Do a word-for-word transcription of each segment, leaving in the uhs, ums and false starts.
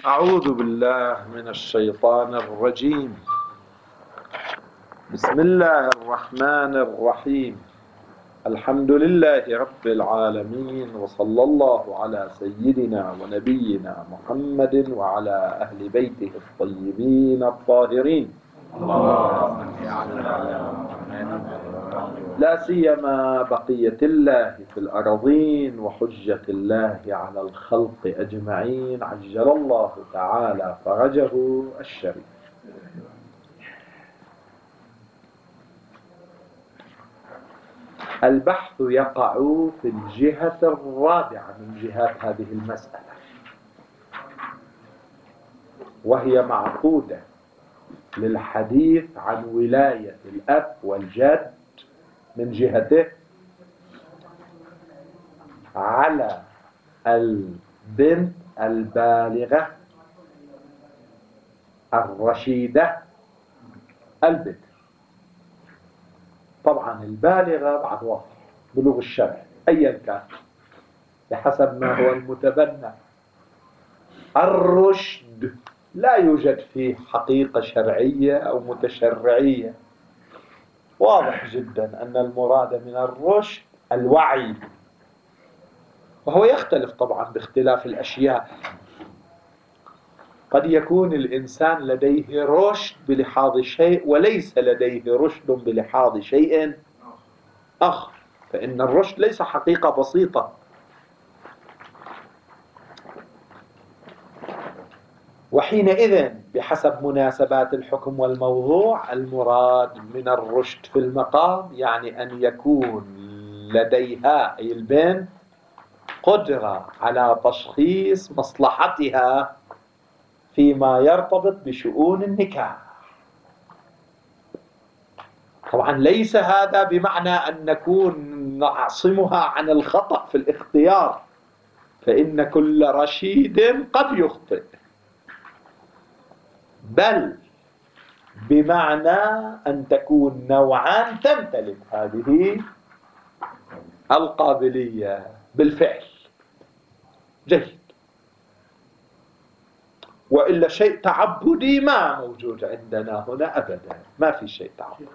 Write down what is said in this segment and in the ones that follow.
أعوذ بالله من الشيطان الرجيم. بسم الله الرحمن الرحيم. الحمد لله رب العالمين، وصلى الله على سيدنا ونبينا محمد وعلى أهل بيته الطيبين الطاهرين، لا سيما بقية الله في الأرضين وحجة الله على الخلق أجمعين، عجل الله تعالى فرجه الشريف. البحث يقع في الجهة الرابعة من جهات هذه المسألة، وهي معقودة للحديث عن ولاية الأب والجد من جهته على البنت البالغة الرشيدة البكر. طبعا البالغة بعد واضح بلوغ الشرع أيا كان بحسب ما هو المتبنى. الرشد لا يوجد فيه حقيقة شرعية أو متشرعية. واضح جدا أن المراد من الرشد الوعي، وهو يختلف طبعا باختلاف الأشياء. قد يكون الإنسان لديه رشد بلحاظ شيء وليس لديه رشد بلحاظ شيء آخر، فإن الرشد ليس حقيقة بسيطة. وحينئذ بحسب مناسبات الحكم والموضوع المراد من الرشد في المقام يعني أن يكون لديها أي البنت قدرة على تشخيص مصلحتها فيما يرتبط بشؤون النكاح. طبعا ليس هذا بمعنى أن نكون نعصمها عن الخطأ في الاختيار، فإن كل رشيد قد يخطئ، بل بمعنى أن تكون نوعا تمتلك هذه القابلية بالفعل. جيد. وإلا شيء تعبدي ما موجود عندنا هنا أبدا، ما في شيء تعبدي.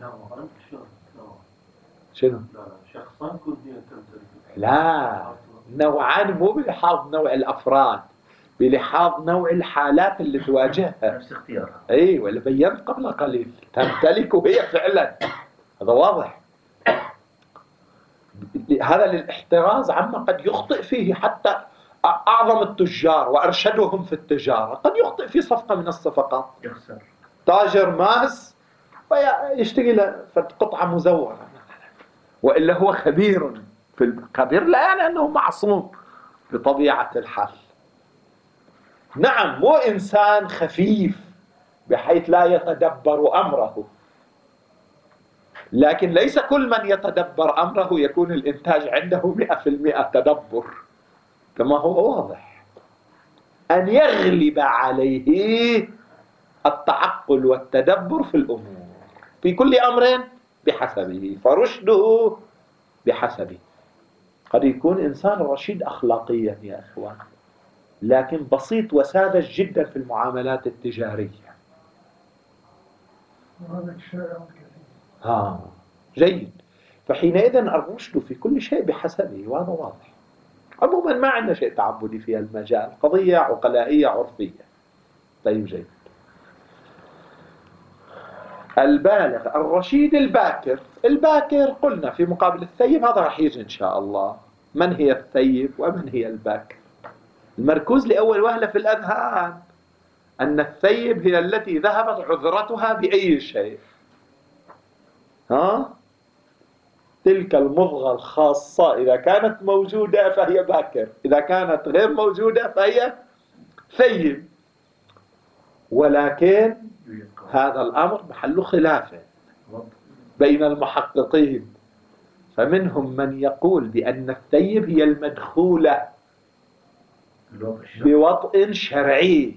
شنو؟ شخصان كلية تمتلك. لا، نوعان مو بلحاظ نوع الأفراد، بلحاظ نوع الحالات اللي تواجهها. نفس اختيارها. اي واللي بينت قبل قليل تمتلك هي فعلا، هذا واضح. هذا للاحتراز عما قد يخطئ فيه حتى أعظم التجار وأرشدهم في التجارة. قد يخطئ في صفقة من الصفقات، يخسر. تاجر ماس ويشتري له قطعة مزورة، وإلا هو خبير في الخبير، لا يعني أنه معصوم بطبيعة الحال. نعم، مو إنسان خفيف بحيث لا يتدبر أمره، لكن ليس كل من يتدبر أمره يكون الإنتاج عنده مئة في المئة تدبر، كما هو واضح. أن يغلب عليه التعقل والتدبر في الأمور في كل أمر بحسبه، فرشده بحسبه. قد يكون إنسان رشيد أخلاقيا يا أخوان، لكن بسيط وساذج جدا في المعاملات التجارية. وهذا شائع كثير. ها جيد. فحينئذ الرشد في كل شيء بحسبه، وهذا واضح. عموما ما عندنا شيء تعبدي في المجال، قضية عقلائية عرفية. طيب جيد. البالغ الرشيد الباكر. الباكر قلنا في مقابل الثيب، هذا راح يجي إن شاء الله. من هي الثيب ومن هي الباكر؟ المركوز لأول وهلة في الأذهان أن الثيب هي التي ذهبت عذرتها بأي شيء. ها؟ تلك المضغة الخاصة إذا كانت موجودة فهي باكر، إذا كانت غير موجودة فهي ثيب. ولكن هذا الأمر محل خلاف بين المحققين، فمنهم من يقول بأن الثيب هي المدخولة بوطء شرعي،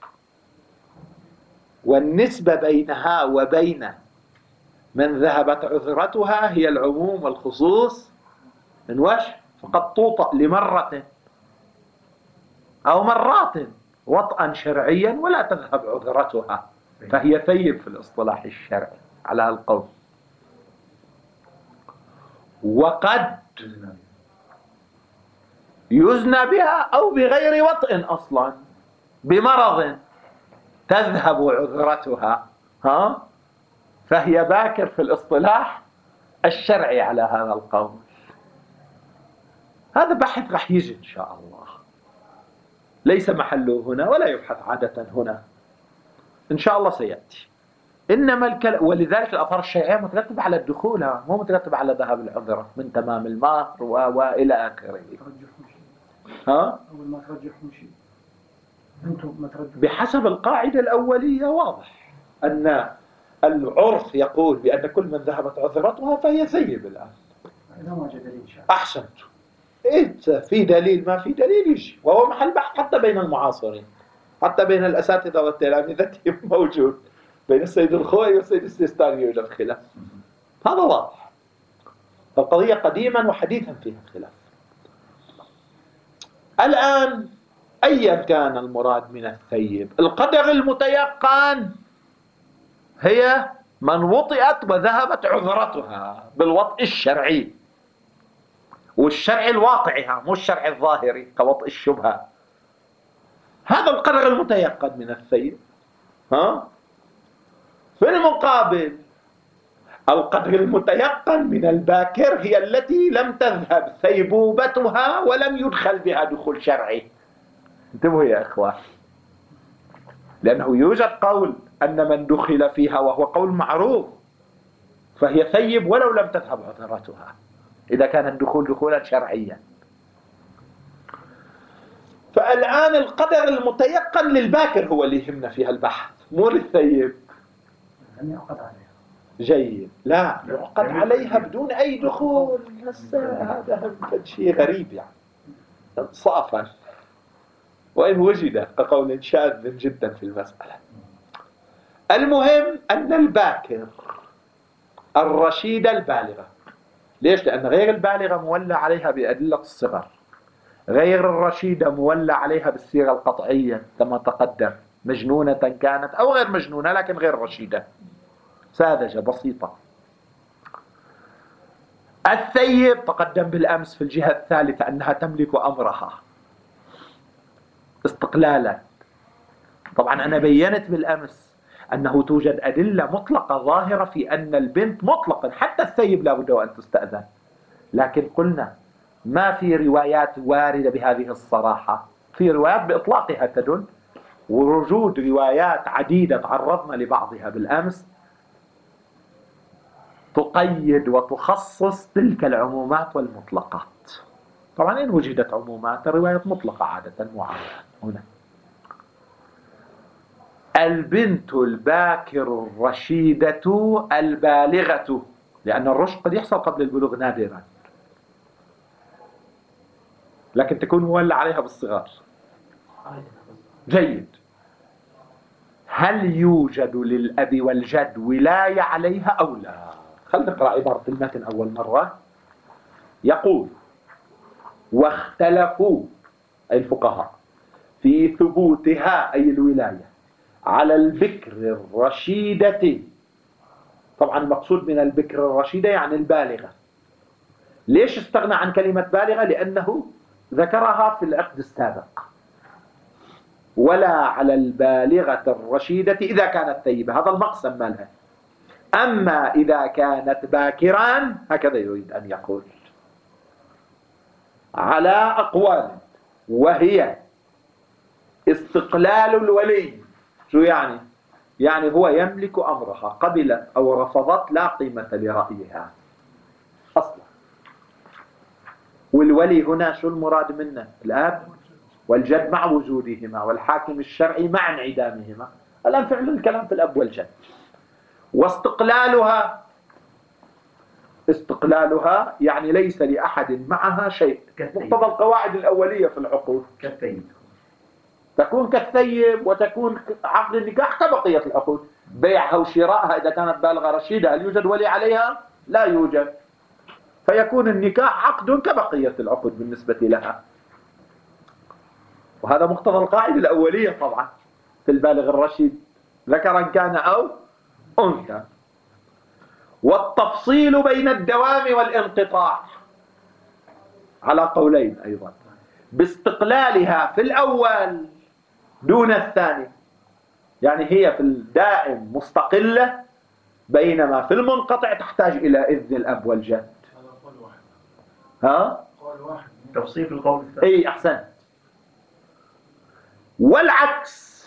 والنسبة بينها وبين من ذهبت عذرتها هي العموم والخصوص من وش فقد توطأ لمرة أو مرات وطئا شرعيا ولا تذهب عذرتها، فهي ثيب في الاصطلاح الشرعي على القول. وقد يزنى بها أو بغير وطئ أصلا، بمرض تذهب عذرتها، ها، فهي باكر في الاصطلاح الشرعي على هذا القول. هذا بحث راح يجي إن شاء الله، ليس محله هنا ولا يبحث عادة هنا، إن شاء الله سيأتي. إنما الكلام، ولذلك الآثار الشرعية مترتبة على الدخول، مو مترتبة على ذهاب العذرة من تمام المهر وإلى آخره. ها؟ أول ما ترجحوا شيء أنتم ما ترجحوا بحسب القاعدة الأولية واضح أن العرف يقول بأن كل من ذهبت عذرتها فهي ثيب الآن. إذا ما جاء دليل شرعي. أحسنت. إيه في دليل ما في دليل يجي، وهو محل بحث حتى بين المعاصرين، حتى بين الأساتذة والتلامذة موجود، بين السيد الخوئي والسيد السيستاني يوجد خلاف، هذا واضح. القضية قديما وحديثا فيها خلاف. الآن أيا كان المراد من الثيب، القدر المتيقن هي من وطئت وذهبت عذرتها بالوطء الشرعي، والشرع الواقعها مو الشرع الظاهري كوطء الشبهة. هذا القدر المتيقن من الثيب. ها؟ في المقابل القدر المتيقن من الباكر هي التي لم تذهب ثيبوبتها ولم يدخل بها دخول شرعي. انتبهوا يا إخوان، لأنه يوجد قول أن من دخل فيها وهو قول معروف فهي ثيب ولو لم تذهب عذرتها إذا كان الدخول دخولا شرعيا. فالآن القدر المتيقن للباكر هو اللي يهمنا فيها البحث، مو للثيب. لم يعقد عليها. جيد، لا يعقد عليها بدون أي دخول. هذا شيء غريب يعني صافا، وإن وجد كقول شاذ جدا في المسألة. المهم أن الباكر الرشيدة البالغة، ليش؟ لأن غير البالغة مولى عليها بأدلة الصغر، غير الرشيدة مولى عليها بالصيغة القطعية كما تقدم، مجنونة كانت أو غير مجنونة لكن غير رشيدة، ساذجة بسيطة. الثيب تقدم بالأمس في الجهة الثالثة أنها تملك أمرها استقلالا. طبعا أنا بيّنت بالأمس أنه توجد أدلة مطلقة ظاهرة في أن البنت مطلقا حتى الثيب لا بد أن تستأذن، لكن قلنا ما في روايات واردة بهذه الصراحة، في روايات بإطلاقها تدل، ووجود روايات عديدة تعرضنا لبعضها بالأمس تقيد وتخصص تلك العمومات والمطلقات. طبعا إن وجدت عمومات الروايات مطلقة عادة معينة. هنا البنت الباكر الرشيدة البالغة، لأن الرشد قد يحصل قبل البلوغ نادرا، لكن تكون مولى عليها بالصغار. جيد. هل يوجد للأب والجد ولاية عليها أو لا؟ خلنا نقرأ عبارة المتن أول مرة. يقول: واختلفوا أي الفقهاء في ثبوتها أي الولاية على البكر الرشيدة. طبعا المقصود من البكر الرشيدة يعني البالغة. ليش استغنى عن كلمة بالغة؟ لأنه ذكرها في العقد السابق. ولا على البالغة الرشيدة إذا كانت ثيبة، هذا المقسم مالها. أما إذا كانت باكرا هكذا يريد أن يقول على أقوال، وهي استقلال الولي. شو يعني؟ يعني هو يملك أمرها، قبلت أو رفضت لا قيمة لرأيها أصلا. والولي هنا شو المراد منه؟ الأب والجد مع وجودهما، والحاكم الشرعي مع انعدامهما. الآن فعل الكلام في الأب والجد. واستقلالها، استقلالها يعني ليس لأحد معها شيء، مقتضى القواعد الأولية في العقود. كالثيب تكون كالثيب وتكون عقد النكاح كبقية العقود. بيعها وشراءها إذا كانت بالغة رشيدة هل يوجد ولي عليها؟ لا يوجد، فيكون النكاح عقد كبقية العقود بالنسبة لها. وهذا مقتضى القاعدة الأولية طبعا في البالغ الرشيد، ذكرا كان أو أنثى. والتفصيل بين الدوام والانقطاع على قولين أيضا، باستقلالها في الأول دون الثاني، يعني هي في الدائم مستقلة، بينما في المنقطع تحتاج إلى إذن الأب والجد. هذا قول واحد. ها؟ قول واحد. تفصيل في القول الثاني. اي احسنت. والعكس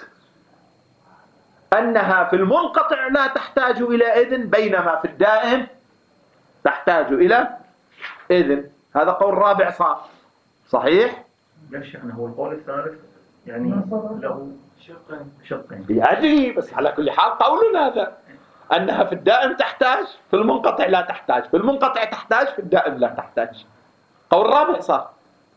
انها في المنقطع لا تحتاج الى اذن، بينما في الدائم تحتاج الى اذن. هذا قول رابع صار صحيح؟ يا شيخنا هو القول الثالث يعني له شقين. شقين. أدري، بس على كل حال قول هذا انها في الدائم تحتاج، في المنقطع لا تحتاج، في المنقطع تحتاج، في الدائم لا تحتاج. قول رابع صار.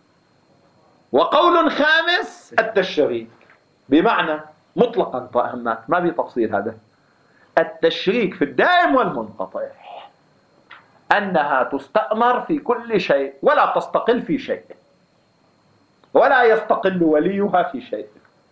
وقول خامس التشريك، بمعنى مطلقا طائمات ما بتفصيل، هذا التشريك في الدائم والمنقطع أنها تستأمر في كل شيء ولا تستقل في شيء، ولا يستقل وليها في شيء.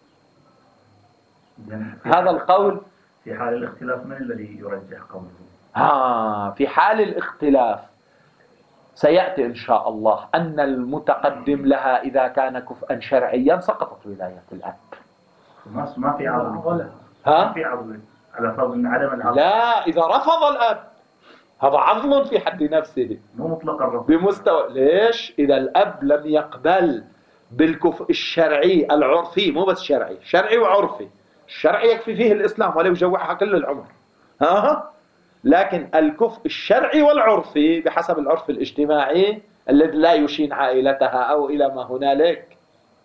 هذا القول في حال الاختلاف من الذي يرجح قوله؟ ها في حال الاختلاف سيأتي إن شاء الله أن المتقدم لها إذا كان كفءا شرعيا سقطت ولاية الأب. ما ما في عضل. ها؟ ما في عضل على فرض أن عدم العضل. لا، إذا رفض الأب هذا عضل في حد نفسه، مو مطلق الرفض. بمستوى ليش؟ إذا الأب لم يقبل بالكفء الشرعي العرفي، مو بس شرعي، شرعي وعرفي. الشرعي يكفي فيه الإسلام ولو جوعها كل العمر، ها؟ لكن الكفء الشرعي والعرفي بحسب العرف الاجتماعي الذي لا يشين عائلتها أو إلى ما هنالك،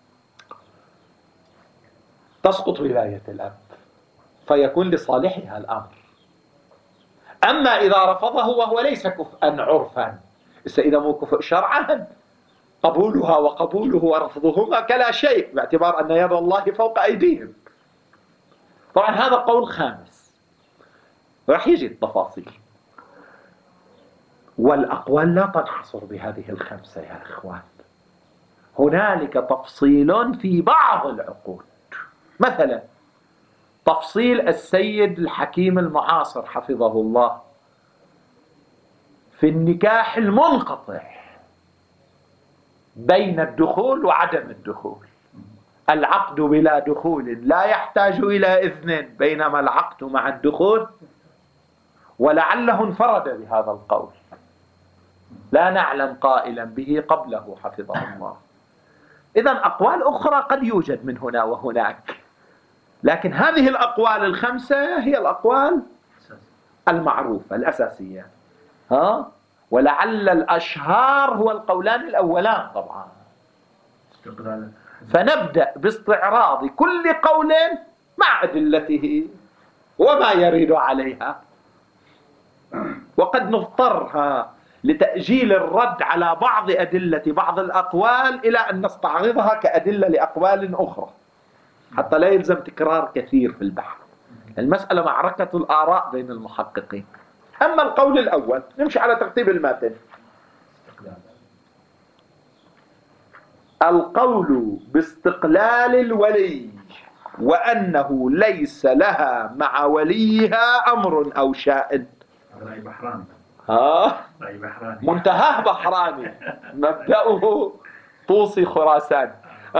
تسقط ولاية الأب فيكون لصالحها الأمر. أما إذا رفضه وهو ليس كفءا عرفا، إذا مو كفء شرعا قبولها وقبوله ورفضهما كلا شيء، باعتبار أن يد الله فوق أيديهم. طبعا هذا قول خامس، راح يجي التفاصيل. والأقوال لا تنحصر بهذه الخمسة يا إخوان، هنالك تفصيل في بعض العقود. مثلا تفصيل السيد الحكيم المعاصر حفظه الله في النكاح المنقطع بين الدخول وعدم الدخول. العقد بلا دخول لا يحتاج إلى إذن، بينما العقد مع الدخول، ولعله انفرد بهذا القول، لا نعلم قائلا به قبله حفظه الله. إذن أقوال أخرى قد يوجد من هنا وهناك، لكن هذه الأقوال الخمسة هي الأقوال المعروفة الأساسية. ها؟ ولعل الأشهار هو القولان الأولان طبعا. فنبدأ باستعراض كل قول مع أدلته وما يريد عليها، وقد نضطرها لتأجيل الرد على بعض أدلة بعض الأقوال إلى أن نستعرضها كأدلة لأقوال أخرى، حتى لا يلزم تكرار كثير في البحث. المسألة معركة الآراء بين المحققين. أما القول الأول، نمشي على ترتيب الماتن. القول باستقلال الولي وأنه ليس لها مع وليها أمر أو شأن. رأي بحراني. ها؟ رأي بحراني. منتهاه بحراني، مبدأه طوسي خراسان.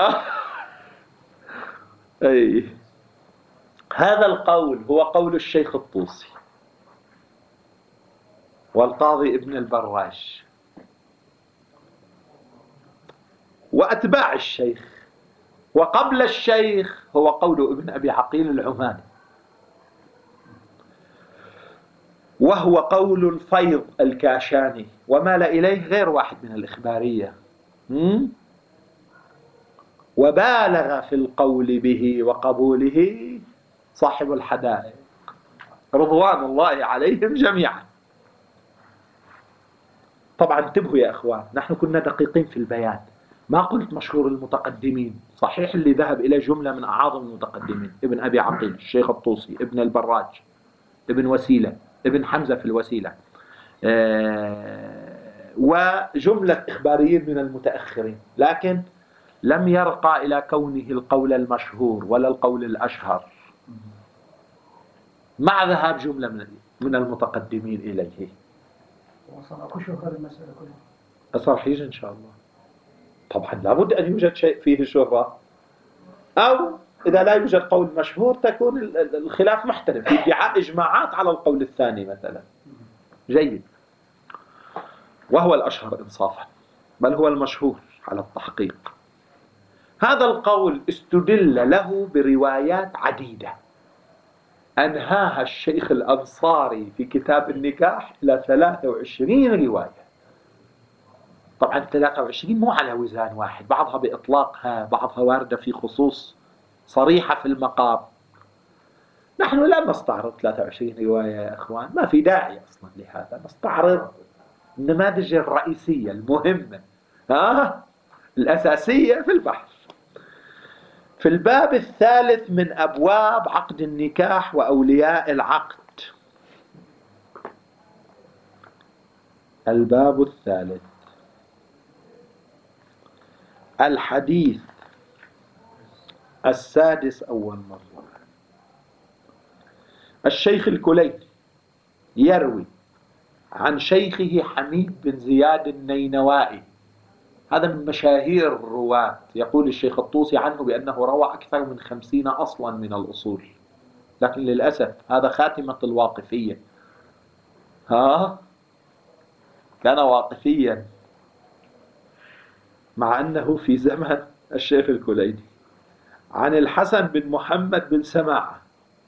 أي هذا القول هو قول الشيخ الطوسي والقاضي ابن البراج وأتباع الشيخ، وقبل الشيخ هو قول ابن أبي عقيل العماني، وهو قول الفيض الكاشاني، ومال إليه غير واحد من الإخبارية، وبالغ في القول به وقبوله صاحب الحدائق رضوان الله عليهم جميعا. طبعا انتبهوا يا أخوان، نحن كنا دقيقين في البيان، ما قلت مشهور المتقدمين، صحيح اللي ذهب إلى جملة من أعاظم المتقدمين، ابن أبي عقيل، الشيخ الطوسي، ابن البراج، ابن وسيلة، ابن حمزة في الوسيلة، آه وجملة إخباريين من المتأخرين، لكن لم يرقى إلى كونه القول المشهور ولا القول الأشهر مع ذهاب جملة من من المتقدمين إليه. وصل أكو شهرة المسألة كلها. أصرح يجي إن شاء الله. طبعا لابد أن يوجد شيء فيه شهرة، أو إذا لا يوجد قول مشهور تكون الخلاف محترم في ادعاء إجماعات على القول الثاني مثلا. جيد. وهو الأشهر إنصافا، بل هو المشهور على التحقيق. هذا القول استدل له بروايات عديدة أنهاها الشيخ الأنصاري في كتاب النكاح إلى ثلاثة وعشرين رواية. طبعا ثلاثة وعشرين مو على وزان واحد، بعضها بإطلاقها، بعضها واردة في خصوص صريحة في المقام. نحن لا نستعرض ثلاثة وعشرين رواية يا أخوان، ما في داعي أصلا لهذا. نستعرض النماذج الرئيسية المهمة، ها الأساسية في البحث. في الباب الثالث من أبواب عقد النكاح وأولياء العقد، الباب الثالث، الحديث السادس أول مرة. الشيخ الكليني يروي عن شيخه حميد بن زياد النينوائي، هذا من مشاهير الرواة. يقول الشيخ الطوسي عنه بأنه روى أكثر من خمسين أصلا من الأصول، لكن للأسف هذا خاتمة الواقفية. ها كان واقفيا مع أنه في زمن الشيخ الكليني. عن الحسن بن محمد بن سماعة،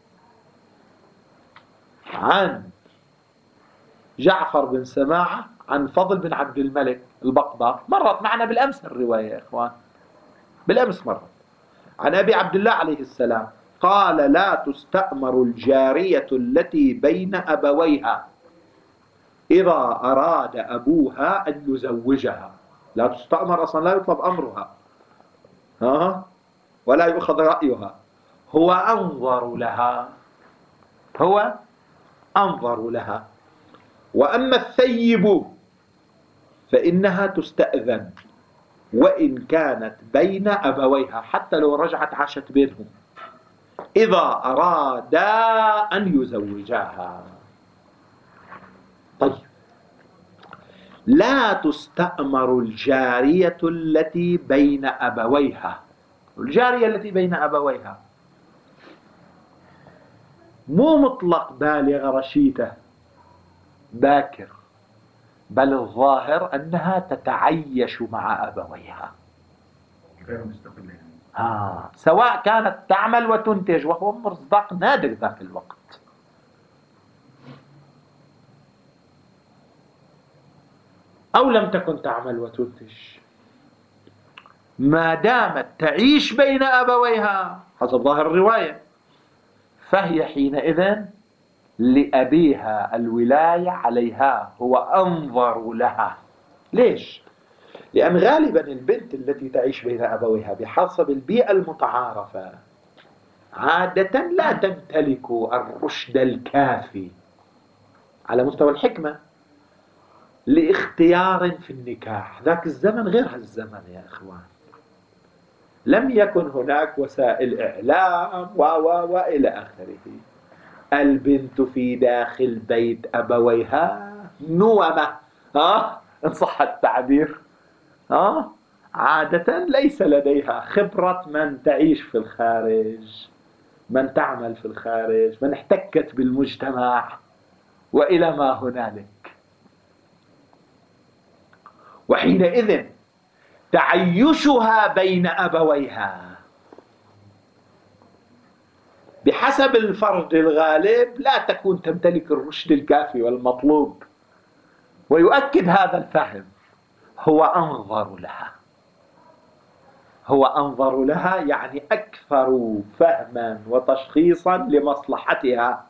عن جعفر بن سماعة، عن فضل بن عبد الملك البقبة، مرت معنا بالأمس الرواية يا إخوان، بالأمس مرت. عن أبي عبد الله عليه السلام قال: لا تستأمر الجارية التي بين أبويها إذا أراد أبوها أن يزوجها. لا تستأمر أصلا، لا يطلب أمرها، ها ولا يؤخذ رأيها، هو أنظر لها، هو أنظر لها. وأما الثيب فإنها تستأذن وإن كانت بين أبويها، حتى لو رجعت عاشت بينهم، إذا أرادا أن يزوجاها. طيب، لا تستأمر الجارية التي بين أبويها. الجارية التي بين أبويها مو مطلق بالغ رشيدة باكر، بل الظاهر أنها تتعيش مع أبويها، غير مستقلة، آه. سواء كانت تعمل وتنتج، وهو مصداق نادر ذاك الوقت. أو لم تكن تعمل وتنتج، ما دامت تعيش بين أبويها حسب ظاهر الرواية، فهي حينئذ لأبيها الولاية عليها، هو أنظر لها. ليش؟ لأن غالبا البنت التي تعيش بين أبويها بحسب البيئة المتعارفة عادة لا تمتلك الرشد الكافي على مستوى الحكمة لاختيار في النكاح. ذاك الزمن غير هالزمن يا إخوان، لم يكن هناك وسائل إعلام و و وإلى آخره. البنت في داخل بيت أبويها نومة، ها إن صح التعبير، ها عادة ليس لديها خبرة من تعيش في الخارج، من تعمل في الخارج، من احتكت بالمجتمع وإلى ما هنالك. وحينئذ تعيشها بين أبويها بحسب الفرد الغالب لا تكون تمتلك الرشد الكافي والمطلوب. ويؤكد هذا الفهم، هو أنظر لها، هو أنظر لها يعني أكثر فهما وتشخيصا لمصلحتها.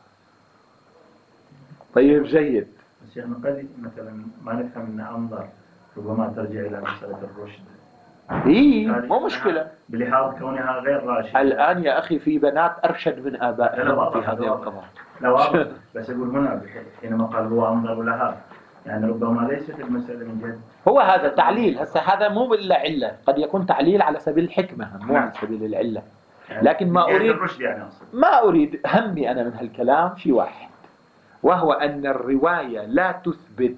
طيب جيد. بس يعني قد مثلا ما نفهم أن أنظر ربما ترجع إلى مسألة الرشد. إيه مو مشكلة، بلحاظ كونها غير راشدة. الآن يا أخي في بنات أرشد من آبائهم في هذه القضايا. لا واضح، بس أقول هنا حينما قال هو أنظر لها يعني ربما ليست المسألة من جهة هو هذا تعليل. هسه هذا مو إلا علة، قد يكون تعليل على سبيل الحكمة مو على سبيل العلة. يعني لكن ما من جهة أريد الرشد يعني أقصد. ما أريد همي أنا من هالكلام في واحد، وهو أن الرواية لا تثبت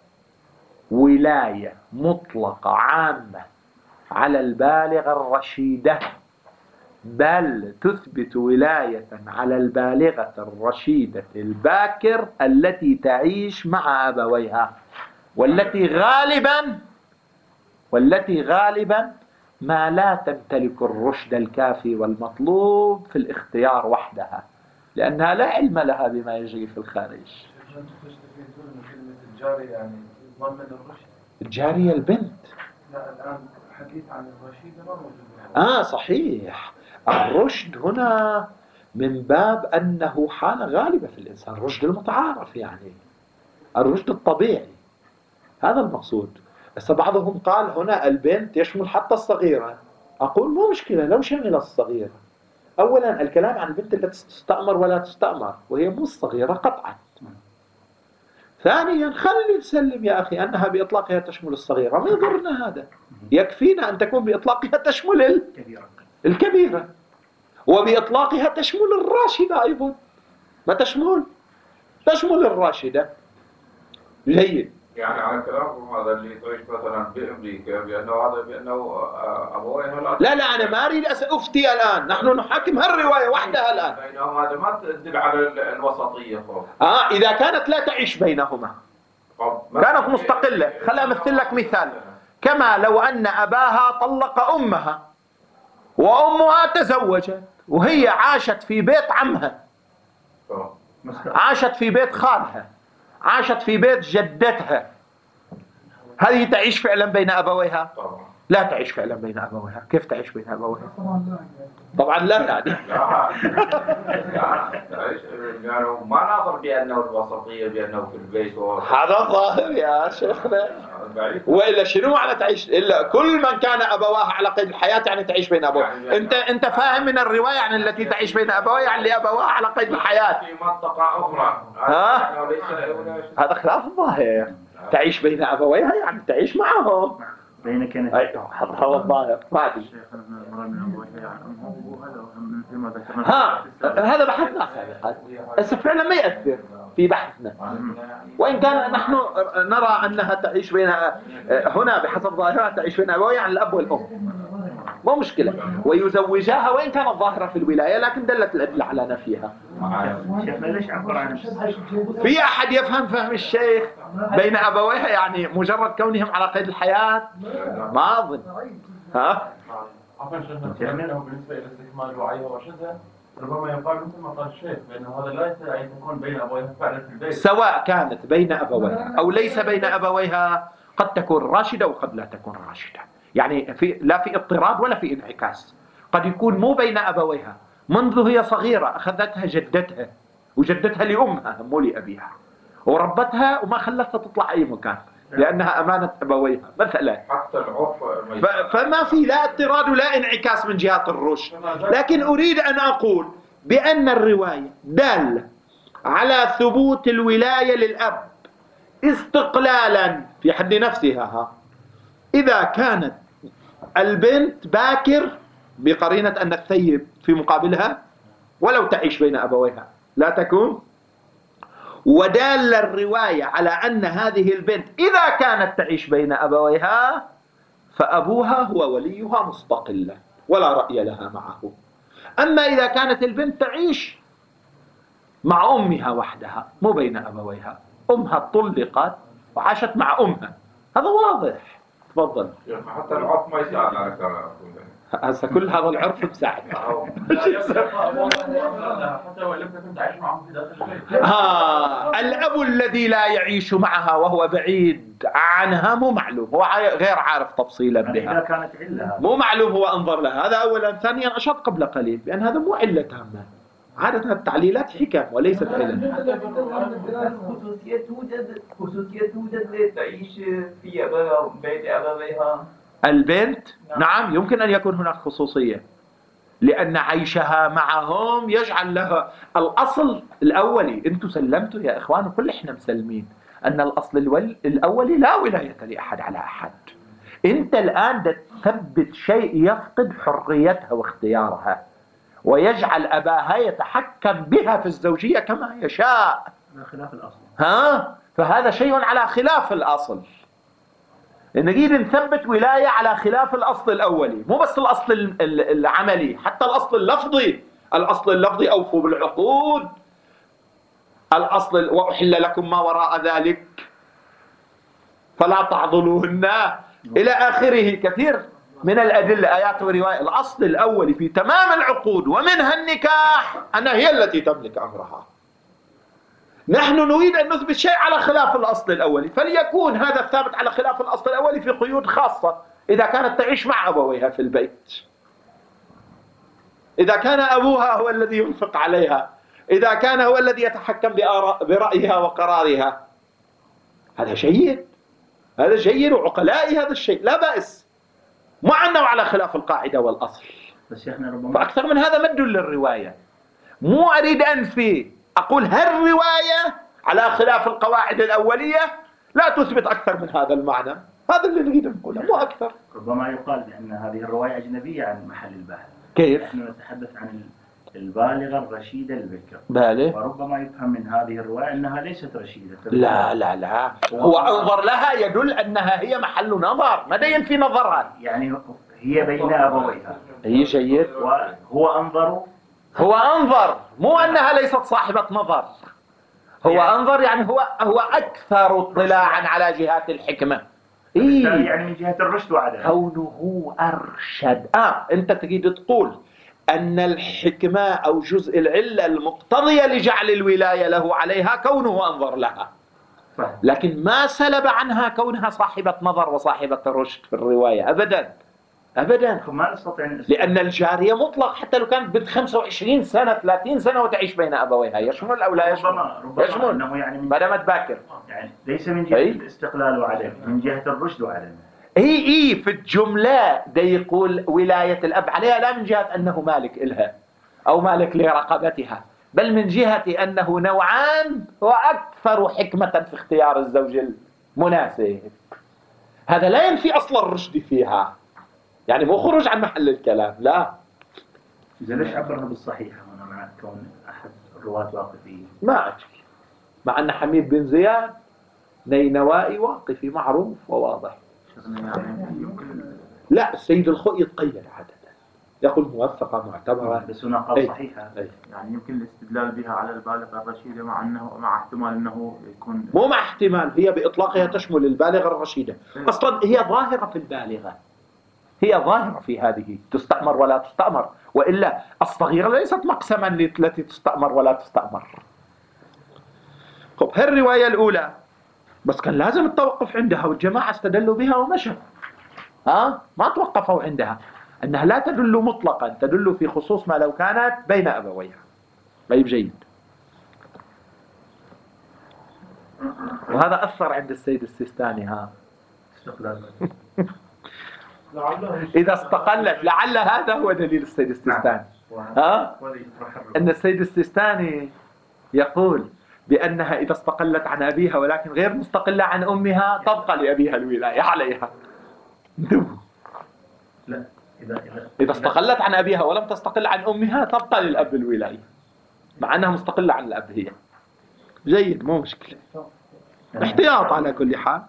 ولاية مطلقة عامة على البالغة الرشيدة، بل تثبت ولاية على البالغة الرشيدة الباكر التي تعيش مع أبويها، والتي غالبا والتي غالبا ما لا تمتلك الرشد الكافي والمطلوب في الاختيار وحدها، لأنها لا علم لها بما يجري في الخارج. الجارية يعني ضمن الرشد. الجارية البنت. لا الآن حديث عن الرشيد ما موجود. آه صحيح. الرشد هنا من باب أنه حالة غالبة في الإنسان، الرشد المتعارف يعني الرشد الطبيعي، هذا المقصود. بس بعضهم قال هنا البنت يشمل حتى الصغيرة. أقول مو مشكلة لو شمل الصغيرة. أولا الكلام عن البنت التي تستأمر ولا تستأمر، وهي مو الصغيرة قطعا. ثانيا خلي نسلم يا أخي أنها بإطلاقها تشمل الصغيرة، ما يضرنا هذا، يكفينا أن تكون بإطلاقها تشمل الكبيرة الكبيرة، وبإطلاقها تشمل الراشدة أيضا، ما تشمل تشمل الراشدة. جيد. يعني على كلامكم هذا اللي تعيش مثلا بأمريكا بأنه هذا بأنه أبويها لا لا أنا ما أريد أفتي الآن، نحن نحاكم هالرواية وحدها الآن. بينهم هذا ما تدل على الوسطية فوق. آه إذا كانت لا تعيش بينهما كانت مستقلة. خليني أمثل لك مثال، كما لو أن أباها طلق أمها وأمها تزوجت وهي عاشت في بيت عمها، عاشت في بيت خالها، عاشت في بيت جدتها، هذه تعيش فعلا بين أبويها؟ لا تعيش فعلا بين أبويها. كيف تعيش بين أبويها؟ طبعا لا يعني يعني ما ناظر بأنه الوسطية بأنه في البيت هذا الظاهر يا شيخنا. وإلا شنو معنى تعيش؟ إلا كل من كان أبواه على قيد الحياة يعني تعيش بين أبواه. يعني أنت أنت فاهم من الرواية عن التي تعيش بين أبواه يعني اللي أبواه على قيد الحياة في منطقة أخرى. ها؟ هذا خلاف الظاهر. تعيش بين أبويها يعني تعيش معهم. بين كانت أيوه هذا هو الظاهر. ما أدري. ها هذا بحثنا سابقا، بس فعلا ما يأثر في بحثنا، وإن كان نحن نرى أنها تعيش بين هنا بحسب ظاهرها تعيش بين أبويها عن الأب والأم، مو مشكلة، ويزوجاها وإن كانت ظاهرة في الولاية لكن دلت الأدلة على نفيها. في أحد يفهم فهم الشيخ بين أبويها يعني مجرد كونهم على قيد الحياة؟ ما أظن. ها؟ عفوا شيخنا كلامنا بالنسبة إلى استكمال وعيها ورشدها ربما يقال مثل ما قال الشيخ بأنه هذا لا يستطيع أن تكون بين أبويها فعلا في البيت، سواء كانت بين أبويها أو ليس بين أبويها قد تكون راشدة وقد لا تكون راشدة، يعني في لا في اضطراد ولا في انعكاس. قد يكون مو بين أبويها، منذ هي صغيرة أخذتها جدتها وجدتها لأمها مو لأبيها وربتها وما خلتها تطلع أي مكان لأنها أمانة أبويها مثلا، حتى العرف فما في لا اضطراد ولا انعكاس من جهات الرشد. لكن أريد أن أقول بأن الرواية دالة على ثبوت الولاية للأب استقلالا في حد نفسها. ها إذا كانت البنت باكر بقرينة أن الثيب في مقابلها ولو تعيش بين أبويها لا تكون، ودال الرواية على أن هذه البنت إذا كانت تعيش بين أبويها فأبوها هو وليها مستقلا ولا رأي لها معه. أما إذا كانت البنت تعيش مع أمها وحدها مو بين أبويها، أمها طلقت وعاشت مع أمها، هذا واضح. تفضل. حتى العرف ما يساعد على كلامه. هسه كل هذا العرف مساعد. حتى ولم تكن تعيش معهم في داخل البيت. ها الأب الذي لا يعيش معها وهو بعيد عنها مو معلوم، هو غير عارف تفصيلا بها، إذا كانت علة مو معلوم هو انظر لها. هذا أولا. ثانيا أشرت قبل قليل بأن هذا مو علة تامة، عادة التعليلات حكم وليست علة. خصوصية توجد خصوصية توجد تعيش في بيت أبويها البنت نعم يمكن أن يكون هناك خصوصية، لأن عيشها معهم يجعل لها الأصل الأولي. أنتم سلمتوا يا إخوان وكل إحنا مسلمين، أن الأصل الأولي لا ولاية لأحد على أحد. أنت الآن تثبت شيء يفقد حريتها واختيارها ويجعل أباها يتحكم بها في الزوجية كما يشاء، على خلاف الأصل. ها؟ فهذا شيء على خلاف الأصل. نريد نثبت ولاية على خلاف الأصل الأولي، مو بس الأصل العملي، حتى الأصل اللفظي. الأصل اللفظي أوفوا بالعقود، الأصل وأحل لكم ما وراء ذلك فلا تعضلوهن إلى آخره. كثير من الأدلة آيات ورواية. الأصل الأولي في تمام العقود ومنها النكاح أنها هي التي تملك أمرها. نحن نريد أن نثبت شيء على خلاف الأصل الأولي، فليكون هذا الثابت على خلاف الأصل الأولي في قيود خاصة. إذا كانت تعيش مع أبويها في البيت، إذا كان أبوها هو الذي ينفق عليها، إذا كان هو الذي يتحكم برأيها وقرارها، هذا جيد، هذا جيد وعقلائي هذا الشيء لا بأس، مع أنه على خلاف القاعدة والأصل. بس شيخنا ربما فأكثر من هذا مد للرواية. مو أريد أنفي، أقول هالرواية على خلاف القواعد الأولية لا تثبت أكثر من هذا المعنى. هذا اللي نريد نقوله، مو أكثر. ربما يقال بأن هذه الرواية أجنبية عن محل البحث. كيف؟ نحن نتحدث عن البالغة الرشيدة البكر، بالغ، وربما يفهم من هذه الرواية أنها ليست رشيدة. لا لا لا، هو أنظر لها يدل أنها هي محل نظر، ما ينفي نظرها. يعني هي بين أبويها، هي جيد، وهو أنظر، هو أنظر، مو أنها ليست صاحبة نظر. هو يعني أنظر يعني هو هو أكثر اطلاعا على جهات الحكمة. إيه؟ يعني من جهة الرشد وعدم كونه أرشد. آه أنت تريد تقول أن الحكمة أو جزء العلة المقتضية لجعل الولاية له عليها كونه أنظر لها، لكن ما سلب عنها كونها صاحبة نظر وصاحبة رشد في الرواية أبدا أبدا. ما نستطيع، لأن الجارية مطلق حتى لو كانت بنت خمسة وعشرين سنة ثلاثين سنة وتعيش بين أبويها، يشمل أو لا يشمل؟ ربما ربما يشمل أنه يعني من ما دامت باكر، يعني ليس من جهة أي؟ الاستقلال وعدم، من جهة الرشد وعدم. اي اي في الجملة دا يقول ولاية الأب عليها، لا من جهة أنه مالك إلها أو مالك لرقبتها، بل من جهة أنه نوعان وأكثر حكمة في اختيار الزوج المناسب. هذا لا ينفي أصل الرشد فيها، يعني مو خروج عن محل الكلام، لا. إذا ليش عبرنا بالصحيحة هنا مع كون أحد الرواة واقفين؟ ما أجل، مع أن حميد بن زياد نينوائي واقفي معروف وواضح. لا، السيد الخوئي يتقيد عادة، يقول موثقة معتبرة، بس هنا قال صحيحة. أي. يعني يمكن الاستدلال بها على البالغة الرشيدة مع أنه مع احتمال أنه يكون، مو مع احتمال، هي بإطلاقها تشمل البالغة الرشيدة. أصلا هي ظاهرة في البالغة، هي ظاهرة في هذه، تستأمر ولا تستأمر، وإلا الصغيرة ليست مقسما التي تستأمر ولا تستأمر. خب هالرواية الأولى بس كان لازم التوقف عندها، والجماعة استدلوا بها ومشوا، ها ما توقفوا عندها، أنها لا تدل مطلقا، تدل في خصوص ما لو كانت بين أبويها. طيب جيد. وهذا أثر عند السيد السيستاني. ها إذا استقلت، لعل هذا هو دليل السيد السيستاني، ها أن السيد السيستاني يقول بأنها إذا استقلت عن أبيها ولكن غير مستقلة عن أمها تبقى لأبيها الولاية عليها. لا، إذا إذا إذا استقلت عن أبيها ولم تستقل عن أمها تبقى للأب الولاية، مع أنها مستقلة عن الأب هي. جيد، مو مشكلة، احتياط على كل حال.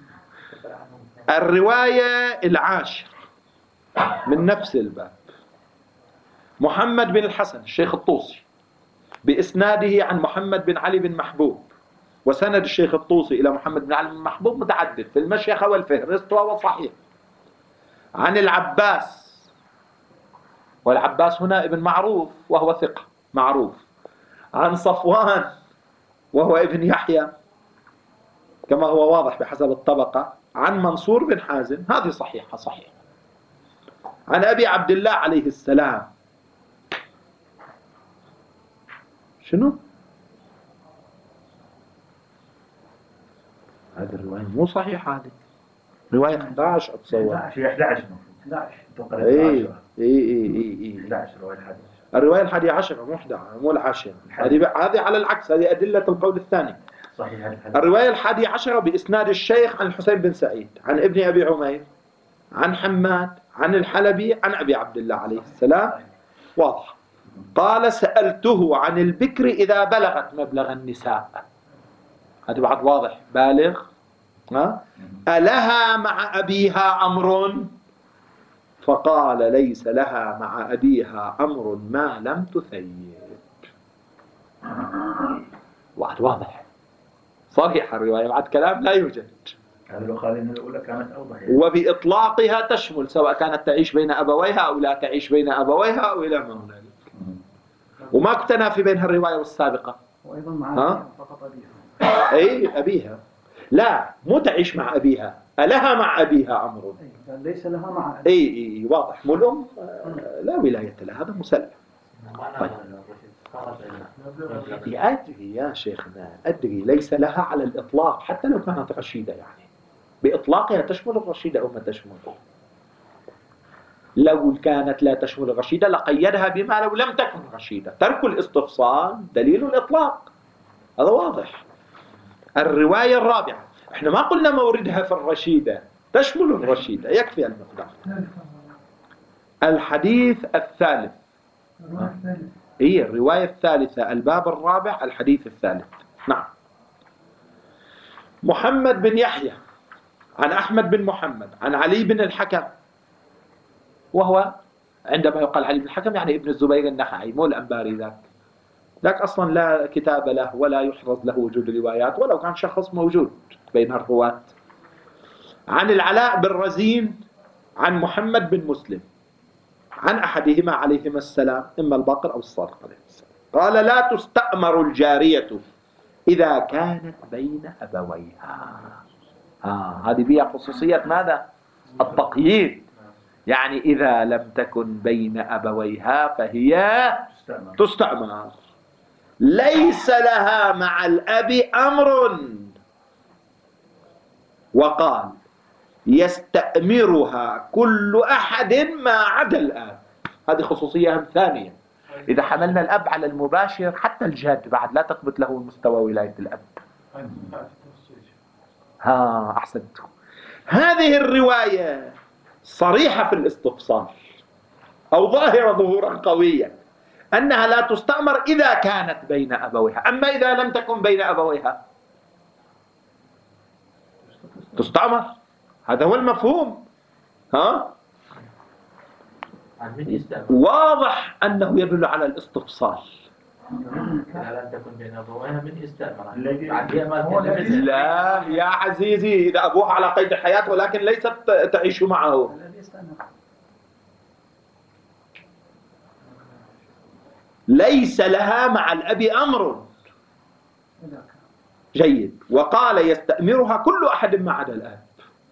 الرواية العاشرة من نفس الباب، محمد بن الحسن الشيخ الطوسي بإسناده عن محمد بن علي بن محبوب، وسند الشيخ الطوسي إلى محمد بن علي بن محبوب متعدد في المشيخة والفهرست وهو صحيح، عن العباس، والعباس هنا ابن معروف وهو ثقة معروف، عن صفوان وهو ابن يحيى كما هو واضح بحسب الطبقة، عن منصور بن حازم، هذه صحيحة صحيح، عن أبي عبد الله عليه السلام. شنو؟ هذه الرواية مو صحيحة، هذه رواية أحد عشر أتصور. في أحد عشر أحد عشر اي اي اي اي أحد عشر رواية الحديث. الرواية الحادية عشر مو أحد عشر، مو العاشرة. هذه هذه على العكس، هذه أدلة القول الثاني. صحيح الحديث. الرواية الحادية عشرة بإسناد الشيخ عن الحسين بن سعيد عن ابن أبي عمير عن حماد عن الحلبي عن أبي عبد الله عليه السلام. واضح. قال سألته عن البكر إذا بلغت مبلغ النساء. هذا بعد واضح. بالغ. ها؟ ألها مع أبيها أمر؟ فقال ليس لها مع أبيها أمر ما لم تثيب. واحد واضح صريح الرواية، بعد كلام لا يوجد. هذا لو قال إن الأولى كانت أوضح يعني. وبإطلاقها تشمل سواء كانت تعيش بين أبويها أو لا تعيش بين أبويها أو إلى ما هنالك. وما تنافي بين الرواية والسابقة. وأيضا مع فقط أبيها. أي أبيها، لا مو تعيش مع أبيها، ألها مع أبيها أمر. أي ليس لها مع أبيها. أي أي واضح. مو الأم لا ولاية لها، هذا مسلم. طيب. أدري يا شيخنا أدري ليس لها على الإطلاق حتى لو كانت رشيدة، يعني بإطلاقها تشمل الرشيدة أو ما تشمل. لو كانت لا تشمل الرشيدة لقيدها بما لو لم تكن رشيدة. ترك الاستفصال دليل الإطلاق، هذا واضح. الرواية الرابعة احنا ما قلنا موردها في الرشيدة، تشمل الرشيدة يكفي المقدار. الحديث الثالث هي الرواية الثالثة الباب الرابع الحديث الثالث. نعم. محمد بن يحيى عن أحمد بن محمد عن علي بن الحكم، وهو عندما يقال علي بن الحكم يعني ابن الزبير النخعي مو الأنباري ذاك. ذاك أصلا لا كتاب له ولا يحرز له وجود روايات ولو كان شخص موجود بين الرواة. عن العلاء بن رزين عن محمد بن مسلم عن أحدهما عليهما السلام، إما الباقر أو الصادق عليه السلام، قال لا تستأمر الجارية إذا كانت بين أبويها. آه هذه بها خصوصية ماذا؟ التقييد. يعني إذا لم تكن بين أبويها فهي تستأمر. ليس لها مع الأب أمر. وقال يستأمرها كل أحد ما عدا الآب. هذه خصوصية ثانية. إذا حملنا الأب على المباشر حتى الجد بعد لا تثبت له مستوى ولاية الأب. ها أحسنتم. هذه الرواية صريحة في الاستفصال أو ظاهرة ظهورا قويا أنها لا تستأمر إذا كانت بين أبويها. أما إذا لم تكن بين أبويها تستأمر. هذا هو المفهوم. ها؟ واضح أنه يدل على الاستفصال. إذا لم تكن بين أبويها من يستأمر. لا يا عزيزي، إذا أبوها على قيد الحياة ولكن ليست تعيش معه. ليس لها مع الأب أمر. جيد. وقال يستأمرها كل أحد ما عدا الآب.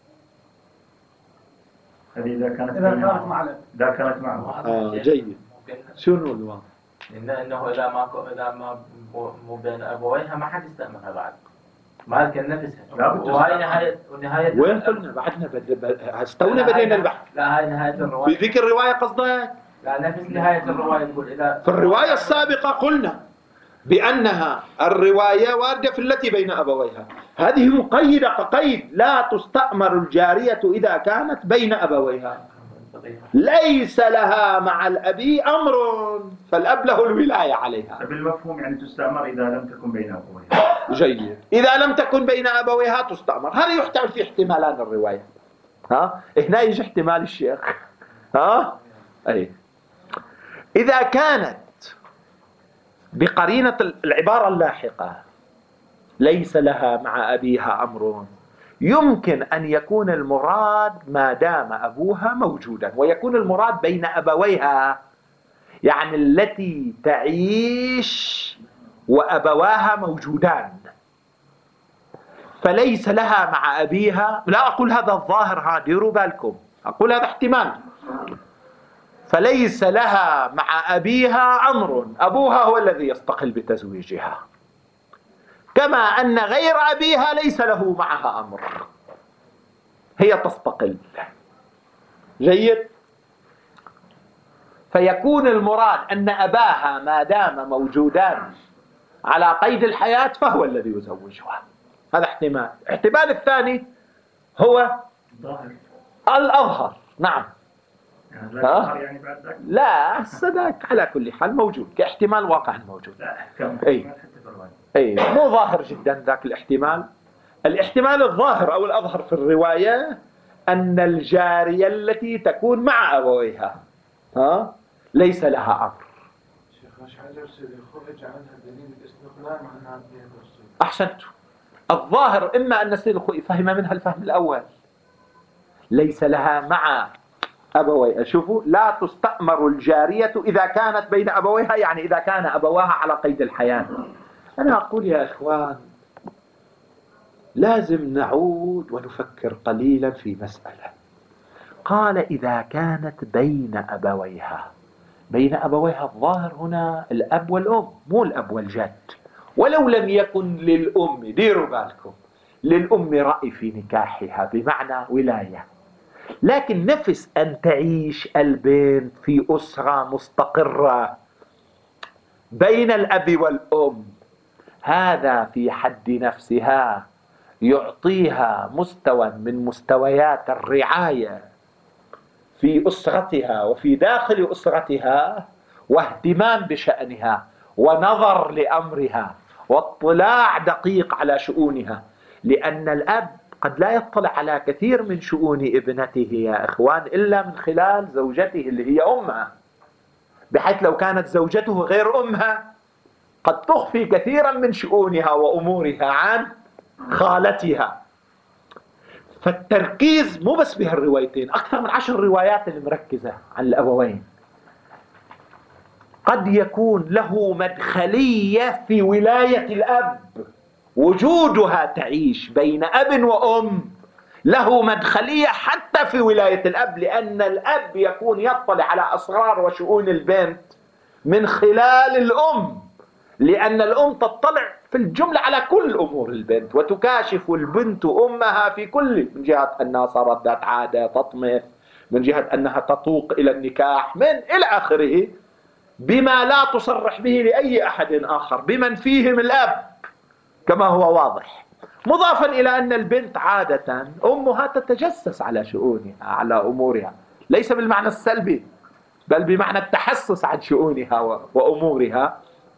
هذه إذا كانت إذا كانت مع الأب. إذا كانت معه. آه جيد. شنو الواقع؟ إنه إنه إذا ما إذا ما مو بين أبويها ما حد يستأمرها بعد. ما كان نفسها. وهاي نهاية ونهاية. وين قلنا بعدنا بد... استونا بدينا البحث. لا هاي نهاية الرواية. في ذيك الرواية قصدك؟ لا نفس نهاية الرواية تقول إذا. في الرواية السابقة قلنا بأنها الرواية واردة في التي بين أبويها. هذه مقيدة كقيد لا تستأمر الجارية إذا كانت بين أبويها. ليس لها مع الأب أمر فالأب له الولاية عليها. بالمفهوم يعني تستأمر إذا لم تكن بين أبويها. جيد. إذا لم تكن بين أبويها تستأمر. هذا يحتمل في احتمالان الرواية. ها؟ هنا يجي احتمال الشيخ. ها؟ أي. إذا كانت بقرينة العبارة اللاحقة ليس لها مع أبيها أمر، يمكن أن يكون المراد ما دام أبوها موجودا، ويكون المراد بين أبويها يعني التي تعيش وأبواها موجودان. فليس لها مع أبيها، لا أقول هذا الظاهر، ها ديروا بالكم، أقول هذا احتمال. فليس لها مع أبيها أمر، أبوها هو الذي يستقل بتزويجها، كما أن غير أبيها ليس له معها أمر، هي تستقل. جيد. فيكون المراد أن أباها ما دام موجودان على قيد الحياة فهو الذي يزوجها. هذا احتمال. الاحتمال الثاني هو ظاهر الأظهر. نعم. يعني لا ظاهر يعني بعد ذاك. لا الصدق على كل حال موجود كاحتمال واقع موجود. لا أحكام أي. حتى في الرواية. أي مو ظاهر جدا ذاك الاحتمال. الاحتمال الظاهر أو الأظهر في الرواية أن الجارية التي تكون مع أبويها ها ليس لها أمر. شيخ مش حاجة خرج عنها دليل الاستقلال مع النبي. أحسنت. الظاهر إما أن السيد الخوئي فهم منها الفهم الأول ليس لها مع أبويها. شوفوا لا تستأمر الجارية إذا كانت بين أبويها، يعني إذا كان أبواها على قيد الحياة. أنا أقول يا إخوان لازم نعود ونفكر قليلا في مسألة. قال إذا كانت بين أبويها. بين أبويها الظاهر هنا الأب والأم مو الأب والجد. ولو لم يكن للأم، ديروا بالكم، للأم رأي في نكاحها بمعنى ولاية، لكن نفس أن تعيش البنت في أسرة مستقرة بين الأب والأم، هذا في حد نفسها يعطيها مستوى من مستويات الرعاية في أسرتها وفي داخل أسرتها، واهتمام بشأنها ونظر لأمرها واطلاع دقيق على شؤونها. لأن الأب قد لا يطلع على كثير من شؤون ابنته يا إخوان إلا من خلال زوجته اللي هي أمها، بحيث لو كانت زوجته غير أمها قد تخفي كثيرا من شؤونها وأمورها عن خالتها. فالتركيز مو بس بهالروايتين، أكثر من عشر روايات اللي مركزة عن الأبوين. قد يكون له مدخلية في ولاية الأب، وجودها تعيش بين أب وأم له مدخلية حتى في ولاية الأب، لأن الأب يكون يطلع على أسرار وشؤون البنت من خلال الأم، لأن الأم تطلع في الجملة على كل أمور البنت وتكاشف البنت أمها في كل، من جهة أنها صارت ذات عادة تطمث، من جهة أنها تطوق إلى النكاح، من إلى آخره، بما لا تصرح به لأي أحد آخر بمن فيهم الأب كما هو واضح. مضافا إلى أن البنت عادة أمها تتجسس على شؤونها على أمورها، ليس بالمعنى السلبي بل بمعنى التحسس عن شؤونها وأمورها،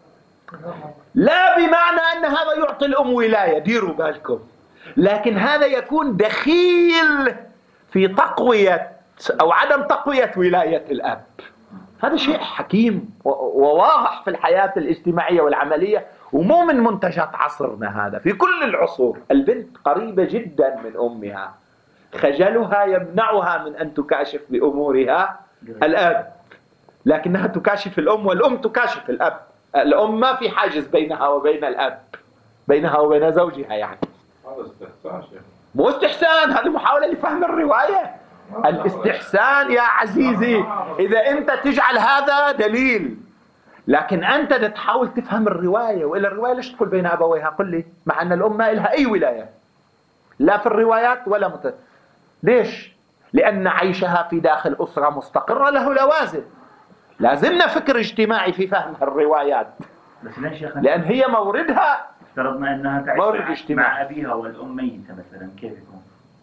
لا بمعنى أن هذا يعطي الأم ولاية، ديروا بالكم، لكن هذا يكون دخيل في تقوية أو عدم تقوية ولاية الأب. هذا شيء حكيم وواضح في الحياة الاجتماعية والعملية، ومو من منتجات عصرنا، هذا في كل العصور. البنت قريبة جدا من أمها، خجلها يمنعها من أن تكاشف بأمورها الأب، لكنها تكاشف الأم والأم تكاشف الأب. الأم ما في حاجز بينها وبين الأب، بينها وبين زوجها، يعني هذا استحسان شيخ. مو استحسان، هذه محاولة لفهم الرواية. الاستحسان يا عزيزي إذا أنت تجعل هذا دليل، لكن أنت تحاول تفهم الرواية. وإلا الرواية ليش تدخل بين أبويها؟ قل لي، مع أن الأم ما لها أي ولاية لا في الروايات ولا مت... ليش؟ لأن عيشها في داخل أسرة مستقرة له لوازم. لازمنا فكر اجتماعي في فهم الروايات، بس ليش يا أخي؟ لأن هي موردها افترضنا أنها مورد تعيش اجتماعي. مع أبيها والأم ميتة مثلا، كيف يكون؟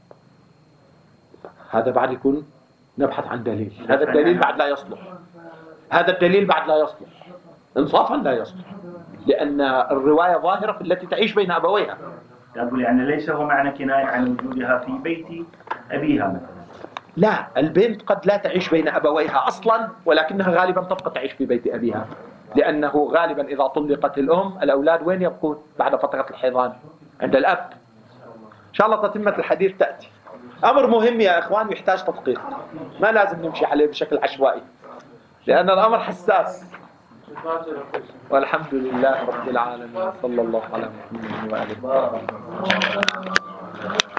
هذا بعد يكون نبحث عن دليل. هذا الدليل بعد لا يصلح، هذا الدليل بعد لا يصلح، انصافا لا يصلح، لأن الرواية ظاهرة في التي تعيش بين أبويها. أقول يعني ليس هو معنى كناية عن وجودها في بيت أبيها مثلا. لا، البنت قد لا تعيش بين أبويها أصلا، ولكنها غالبا تبقى تعيش في بيت أبيها، لأنه غالبا إذا طلقت الأم الأولاد وين يبقون بعد فترة الحيضان؟ عند الأب. إن شاء الله تتمة الحديث تأتي. أمر مهم يا إخوان ويحتاج تدقيق، ما لازم نمشي عليه بشكل عشوائي، لأن الأمر حساس. والحمد لله رب العالمين، صلى الله على محمد وآله وصحبه.